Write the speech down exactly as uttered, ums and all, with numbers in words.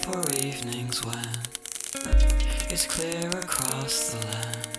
for evenings when it's clear across the land.